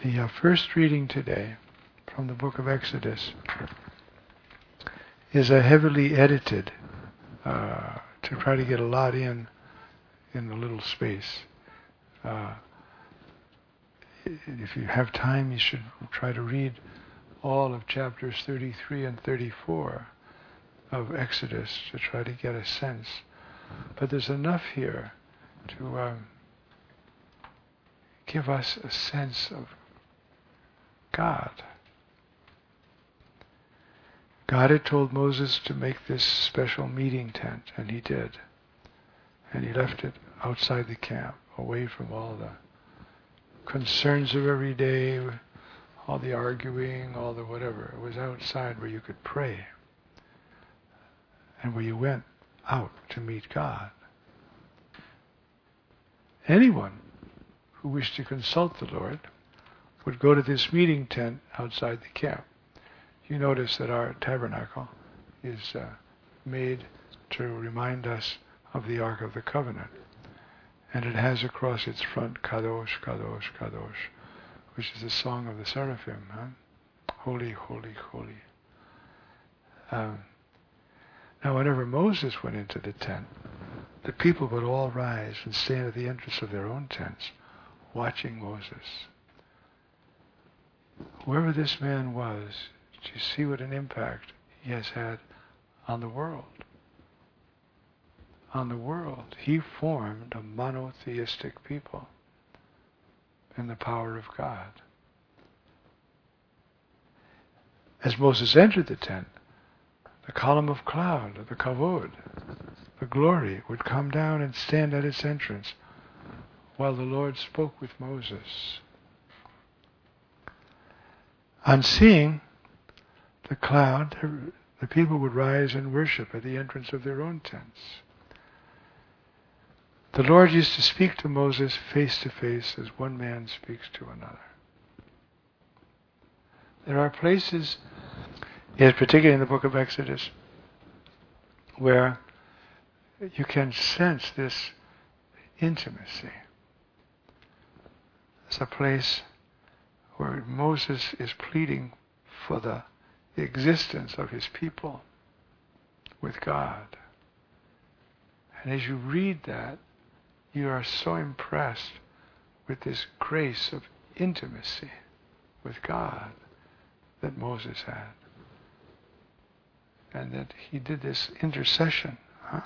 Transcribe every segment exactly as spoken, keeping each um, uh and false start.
The uh, first reading today from the book of Exodus is a heavily edited uh, to try to get a lot in in the little space. Uh, if you have time, you should try to read all of chapters thirty-three and thirty-four of Exodus to try to get a sense. But there's enough here to um, give us a sense of God. God had told Moses to make this special meeting tent, and he did. And he left it outside the camp, away from all the concerns of every day, all the arguing, all the whatever. It was outside where you could pray and where you went out to meet God. Anyone who wished to consult the Lord would go to this meeting tent outside the camp. You notice that our tabernacle is uh, made to remind us of the Ark of the Covenant. And it has across its front, Kadosh, Kadosh, Kadosh, which is the song of the seraphim. Huh? Holy, holy, holy. Um, now whenever Moses went into the tent, the people would all rise and stand at the entrance of their own tents, watching Moses. Whoever this man was, do you see what an impact he has had on the world? On the world. He formed a monotheistic people in the power of God. As Moses entered the tent, the column of cloud, the kavod, the glory, would come down and stand at its entrance while the Lord spoke with Moses. On seeing the cloud, the people would rise and worship at the entrance of their own tents. The Lord used to speak to Moses face to face as one man speaks to another. There are places, yes, particularly in the book of Exodus, where you can sense this intimacy. It's a place where Moses is pleading for the existence of his people with God. And as you read that, you are so impressed with this grace of intimacy with God that Moses had. And that he did this intercession. Huh?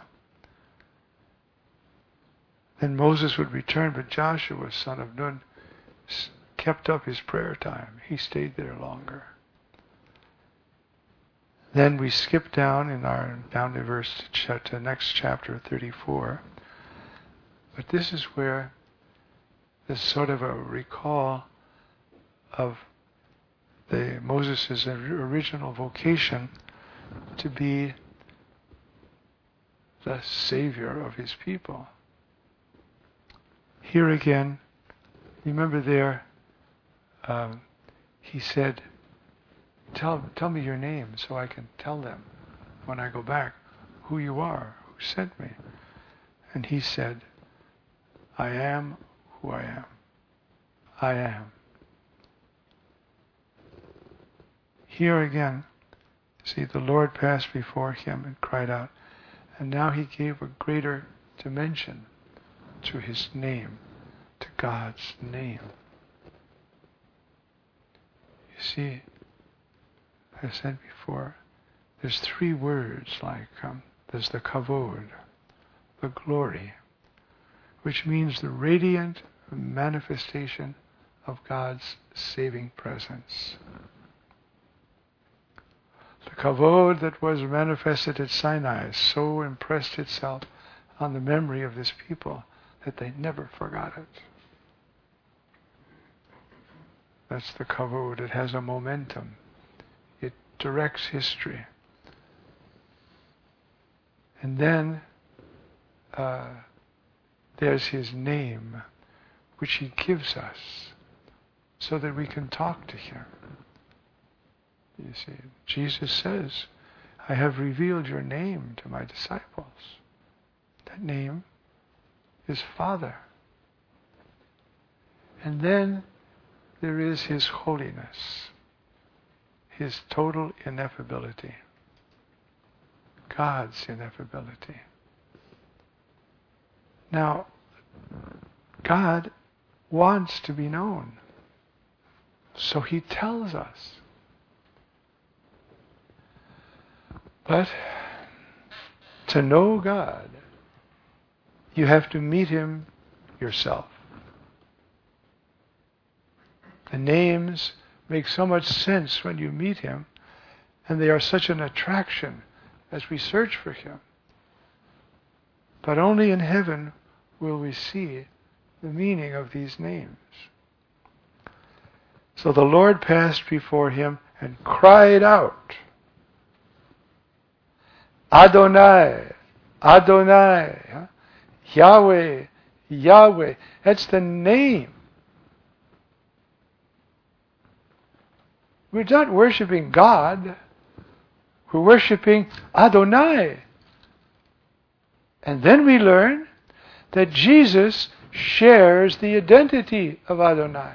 Then Moses would return, but Joshua, son of Nun, kept up his prayer time. He stayed there longer. Then we skip down in our down to verse to, to next chapter thirty-four. But this is where there's sort of a recall of the Moses' original vocation to be the savior of his people. Here again, remember there, um, he said, tell, tell me your name so I can tell them when I go back who you are, who sent me. And he said, I am who I am. I am. Here again, see, the Lord passed before him and cried out, and now he gave a greater dimension to his name, to God's name. You see, I said before, there's three words like, um, there's the kavod, the glory, which means the radiant manifestation of God's saving presence. The kavod that was manifested at Sinai so impressed itself on the memory of this people that they never forgot it. That's the kavod. It has a momentum. It directs history. And then uh, there's his name, which he gives us so that we can talk to him. You see, Jesus says, I have revealed your name to my disciples. That name is Father. And then there is His holiness, His total ineffability, God's ineffability. Now, God wants to be known, so He tells us. But to know God, you have to meet Him yourself. The names make so much sense when you meet Him, and they are such an attraction as we search for Him. But only in heaven will we see the meaning of these names. So the Lord passed before him and cried out, Adonai, Adonai, huh? Yahweh, Yahweh. That's the name. We're not worshiping God. We're worshiping Adonai. And then we learn that Jesus shares the identity of Adonai.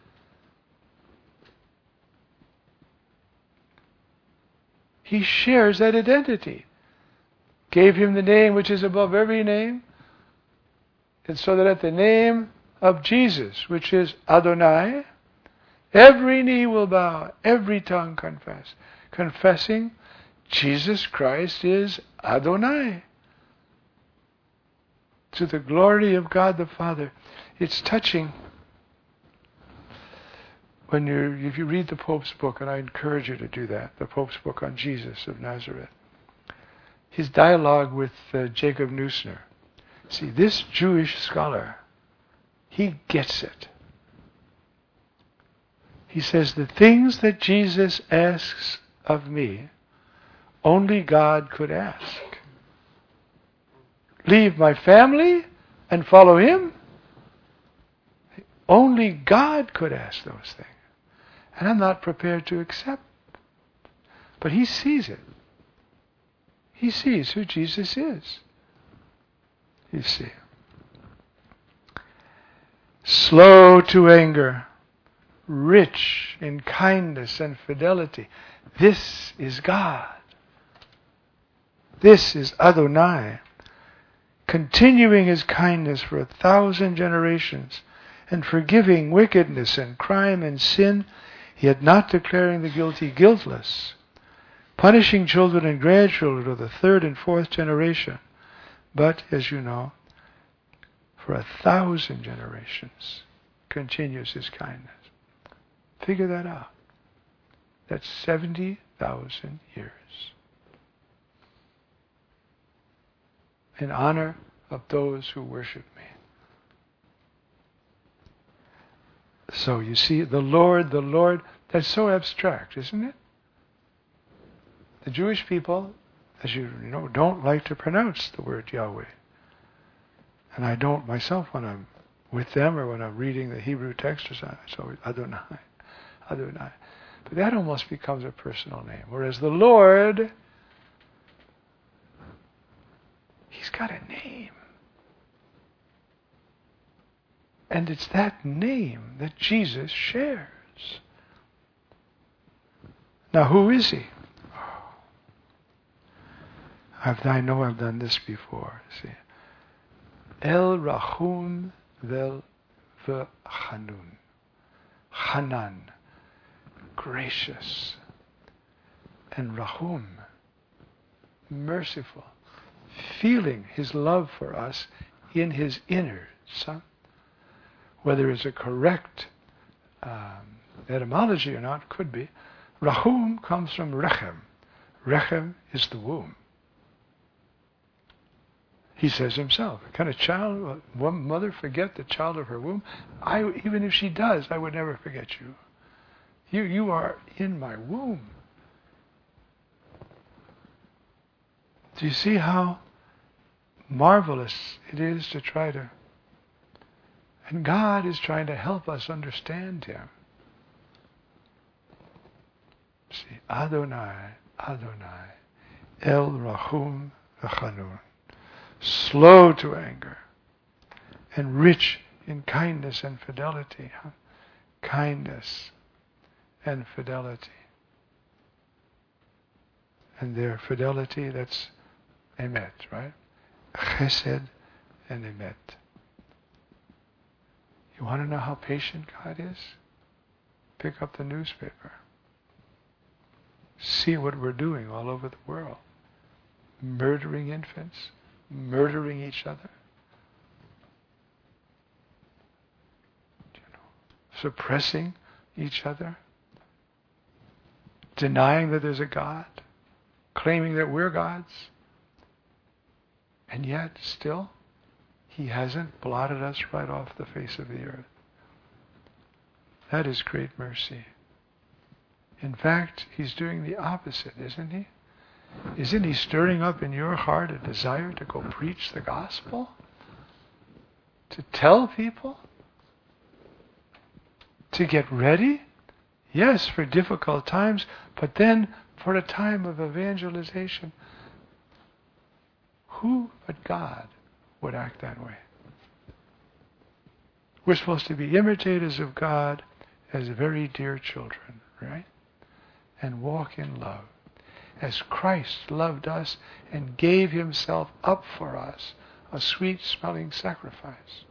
He shares that identity. Gave him the name which is above every name. And so that at the name of Jesus, which is Adonai, every knee will bow, every tongue confess. Confessing Jesus Christ is Adonai. To the glory of God the Father. It's touching when you if you read the Pope's book, and I encourage you to do that, the Pope's book on Jesus of Nazareth. His dialogue with uh, Jacob Neusner. See, this Jewish scholar, he gets it. He says, the things that Jesus asks of me, only God could ask. Leave my family and follow Him? Only God could ask those things. And I'm not prepared to accept. But he sees it. He sees who Jesus is. You see. Slow to anger, rich in kindness and fidelity. This is God. This is Adonai. Continuing His kindness for a thousand generations, and forgiving wickedness and crime and sin, yet not declaring the guilty guiltless, punishing children and grandchildren of the third and fourth generation, but, as you know, for a thousand generations continues His kindness. Figure that out. That's seventy thousand years. In honor of those who worship me. So you see, the Lord, the Lord, that's so abstract, isn't it? The Jewish people, as you know, don't like to pronounce the word Yahweh. And I don't myself when I'm with them or when I'm reading the Hebrew text or something. So Adonai, Adonai. But that almost becomes a personal name. Whereas the Lord, He's got a name. And it's that name that Jesus shares. Now, who is He? Oh. I've, I know I've done this before. See, El Rahum Vel V'Chanun. Hanan, gracious. And Rahum, merciful. Feeling His love for us in His innards. Huh? Whether it's a correct um, etymology or not, could be. Rahum comes from Rechem. Rechem is the womb. He says himself, can a child, one mother forget the child of her womb? I, even if she does, I would never forget you. You, you are in my womb. Do you see how marvelous it is to try to... And God is trying to help us understand Him. See, Adonai, Adonai, El Rahum V'Chanun, slow to anger, and rich in kindness and fidelity. Huh? kindness, and fidelity. And their fidelity, that's emet, right? Chesed and emet. You want to know how patient God is? Pick up the newspaper. See what we're doing all over the world. Murdering infants, murdering each other. You know, suppressing each other. Denying that there's a God. Claiming that we're gods. And yet, still, He hasn't blotted us right off the face of the earth. That is great mercy. In fact, He's doing the opposite, isn't He? Isn't He stirring up in your heart a desire to go preach the gospel? To tell people? To get ready? Yes, for difficult times, but then for a time of evangelization. Who but God would act that way? We're supposed to be imitators of God as very dear children, right? And walk in love. As Christ loved us and gave Himself up for us, a sweet-smelling sacrifice.